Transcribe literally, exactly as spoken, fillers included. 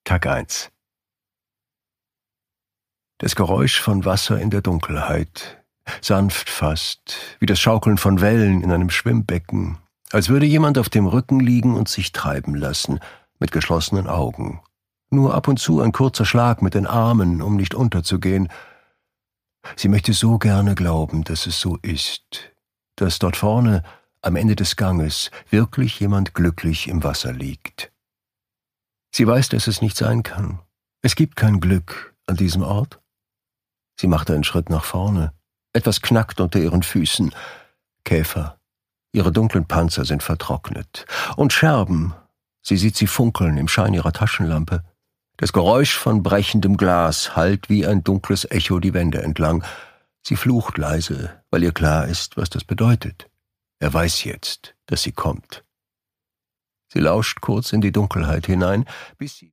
Tag eins. Das Geräusch von Wasser in der Dunkelheit, sanft fast, wie das Schaukeln von Wellen in einem Schwimmbecken, als würde jemand auf dem Rücken liegen und sich treiben lassen, mit geschlossenen Augen. Nur ab und zu ein kurzer Schlag mit den Armen, um nicht unterzugehen. Sie möchte so gerne glauben, dass es so ist, dass dort vorne, am Ende des Ganges, wirklich jemand glücklich im Wasser liegt. Sie weiß, dass es nicht sein kann. Es gibt kein Glück an diesem Ort. Sie macht einen Schritt nach vorne. Etwas knackt unter ihren Füßen. Käfer. Ihre dunklen Panzer sind vertrocknet. Und Scherben. Sie sieht sie funkeln im Schein ihrer Taschenlampe. Das Geräusch von brechendem Glas hallt wie ein dunkles Echo die Wände entlang. Sie flucht leise, weil ihr klar ist, was das bedeutet. Er weiß jetzt, dass sie kommt. Sie lauscht kurz in die Dunkelheit hinein, bis sie